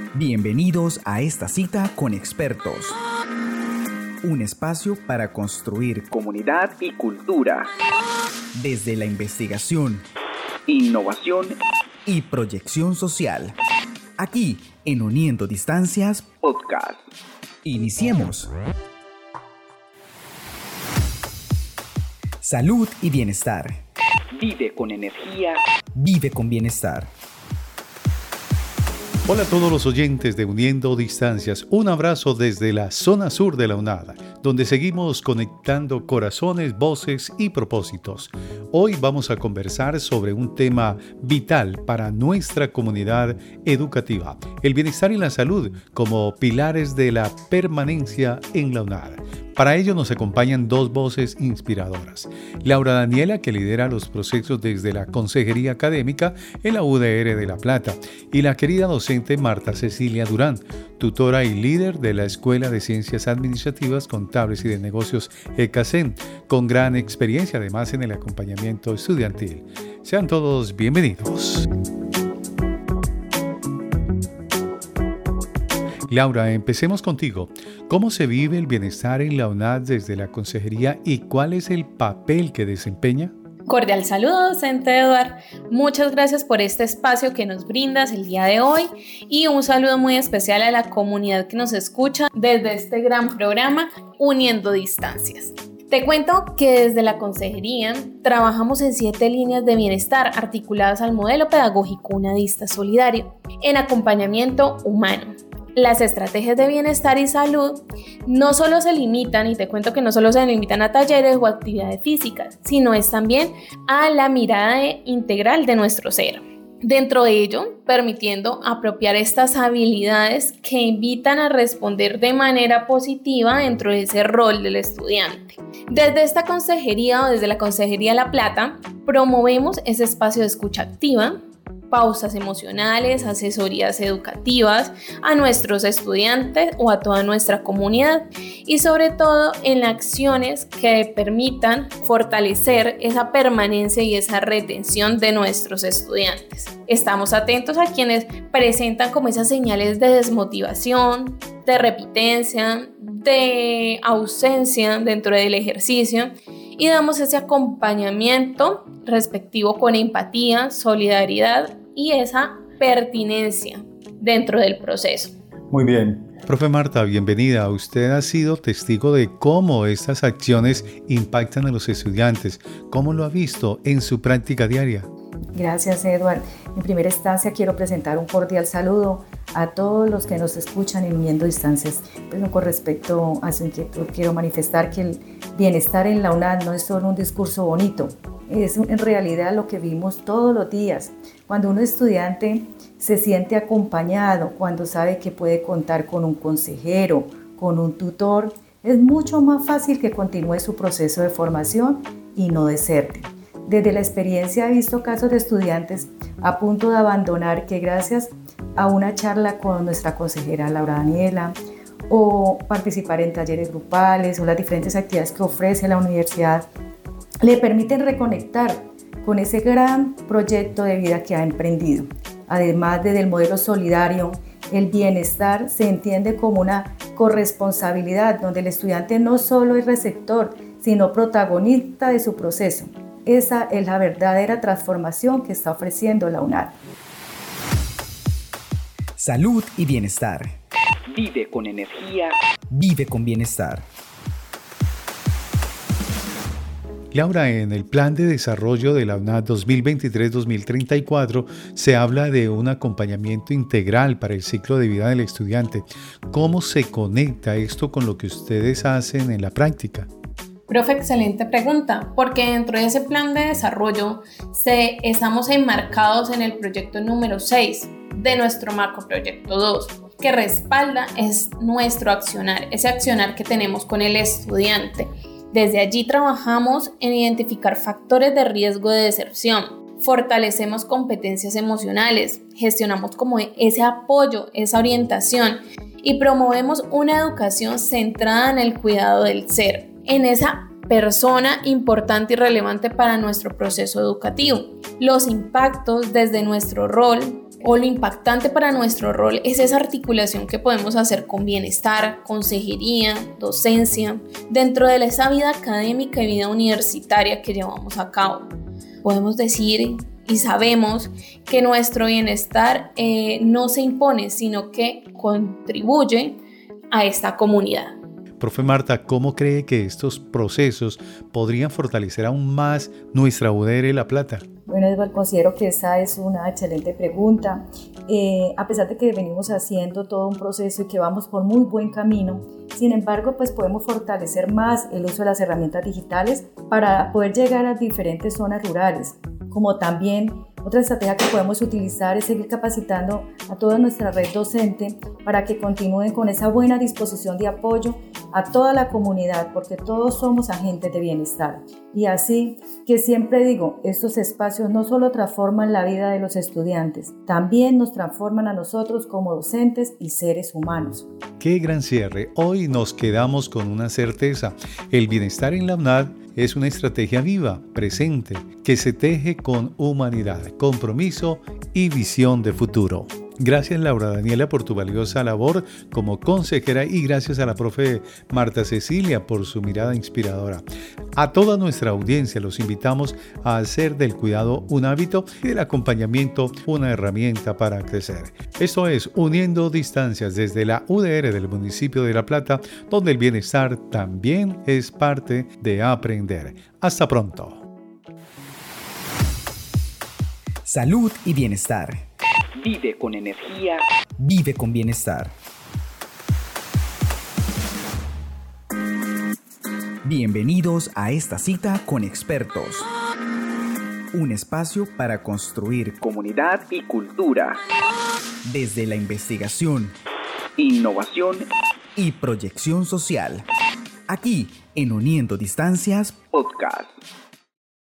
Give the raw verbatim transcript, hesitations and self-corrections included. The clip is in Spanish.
Bienvenidos a esta cita con expertos. Un espacio para construir comunidad y cultura. Desde la investigación, innovación y proyección social. Aquí en Uniendo Distancias Podcast. Iniciemos. Salud y bienestar. Vive con energía. Vive con bienestar. Hola a todos los oyentes de Uniendo Distancias. Un abrazo desde la zona sur de la UNAD, donde seguimos conectando corazones, voces y propósitos. Hoy vamos a conversar sobre un tema vital para nuestra comunidad educativa: el bienestar y la salud como pilares de la permanencia en la UNAD. Para ello nos acompañan dos voces inspiradoras. Laura Daniela, que lidera los procesos desde la Consejería Académica en la U D R de La Plata, y la querida docente Marta Cecilia Durán, tutora y líder de la Escuela de Ciencias Administrativas, Contables y de Negocios ECACEN, con gran experiencia además en el acompañamiento estudiantil. Sean todos bienvenidos. Laura, empecemos contigo. ¿Cómo se vive el bienestar en la UNAD desde la consejería y cuál es el papel que desempeña? Cordial saludo, docente Eduard. Muchas gracias por este espacio que nos brindas el día de hoy y un saludo muy especial a la comunidad que nos escucha desde este gran programa Uniendo Distancias. Te cuento que desde la consejería trabajamos en siete líneas de bienestar articuladas al modelo pedagógico unadista solidario en acompañamiento humano. Las estrategias de bienestar y salud no solo se limitan, y te cuento que no solo se limitan a talleres o actividades físicas, sino es también a la mirada integral de nuestro ser. Dentro de ello, permitiendo apropiar estas habilidades que invitan a responder de manera positiva dentro de ese rol del estudiante. Desde esta consejería o desde la Consejería La Plata, promovemos ese espacio de escucha activa, pausas emocionales, asesorías educativas a nuestros estudiantes o a toda nuestra comunidad y sobre todo en acciones que permitan fortalecer esa permanencia y esa retención de nuestros estudiantes. Estamos atentos a quienes presentan como esas señales de desmotivación, de repitencia, de ausencia dentro del ejercicio y damos ese acompañamiento respectivo con empatía, solidaridad y esa pertinencia dentro del proceso. Muy bien. Profe Marta, bienvenida. Usted ha sido testigo de cómo estas acciones impactan a los estudiantes. ¿Cómo lo ha visto en su práctica diaria? Gracias, Eduard. En primera instancia quiero presentar un cordial saludo a todos los que nos escuchan en Uniendo Distancias. Pero con respecto a su inquietud, quiero manifestar que el bienestar en la UNAD no es solo un discurso bonito, es en realidad lo que vimos todos los días. Cuando un estudiante se siente acompañado, cuando sabe que puede contar con un consejero, con un tutor, es mucho más fácil que continúe su proceso de formación y no deserte. Desde la experiencia he visto casos de estudiantes a punto de abandonar que gracias a una charla con nuestra consejera Laura Daniela o participar en talleres grupales o las diferentes actividades que ofrece la universidad le permiten reconectar con ese gran proyecto de vida que ha emprendido. Además, desde el modelo solidario, el bienestar se entiende como una corresponsabilidad donde el estudiante no solo es receptor, sino protagonista de su proceso. Esa es la verdadera transformación que está ofreciendo la UNAD. Salud y bienestar. Vive con energía. Vive con bienestar. Laura, en el Plan de Desarrollo de la UNAD dos mil veintitrés a dos mil treinta y cuatro se habla de un acompañamiento integral para el ciclo de vida del estudiante. ¿Cómo se conecta esto con lo que ustedes hacen en la práctica? Profe, excelente pregunta, porque dentro de ese plan de desarrollo se, estamos enmarcados en el proyecto número seis de nuestro macroproyecto dos, que respalda es nuestro accionar, ese accionar que tenemos con el estudiante. Desde allí trabajamos en identificar factores de riesgo de deserción, fortalecemos competencias emocionales, gestionamos como ese apoyo, esa orientación y promovemos una educación centrada en el cuidado del ser, en esa persona importante y relevante para nuestro proceso educativo. Los impactos desde nuestro rol o lo impactante para nuestro rol es esa articulación que podemos hacer con bienestar, consejería, docencia, dentro de esa vida académica y vida universitaria que llevamos a cabo. Podemos decir y sabemos que nuestro bienestar eh, no se impone, sino que contribuye a esta comunidad. Profe Marta, ¿cómo cree que estos procesos podrían fortalecer aún más nuestra U D R La Plata? Bueno, Edward, considero que esa es una excelente pregunta. Eh, a pesar de que venimos haciendo todo un proceso y que vamos por muy buen camino, sin embargo, pues podemos fortalecer más el uso de las herramientas digitales para poder llegar a diferentes zonas rurales, como también otra estrategia que podemos utilizar es seguir capacitando a toda nuestra red docente para que continúen con esa buena disposición de apoyo a toda la comunidad, porque todos somos agentes de bienestar. Y así que siempre digo, estos espacios no solo transforman la vida de los estudiantes, también nos transforman a nosotros como docentes y seres humanos. ¡Qué gran cierre! Hoy nos quedamos con una certeza. El bienestar en la UNAD es una estrategia viva, presente, que se teje con humanidad, compromiso y visión de futuro. Gracias, Laura Daniela, por tu valiosa labor como consejera y gracias a la profe Marta Cecilia por su mirada inspiradora. A toda nuestra audiencia los invitamos a hacer del cuidado un hábito y del acompañamiento una herramienta para crecer. Esto es Uniendo Distancias desde la U D R del municipio de La Plata, donde el bienestar también es parte de aprender. Hasta pronto. Salud y bienestar. Vive con energía. Vive con bienestar. Bienvenidos a esta cita con expertos. Un espacio para construir comunidad y cultura. Desde la investigación, innovación y proyección social. Aquí en Uniendo Distancias Podcast.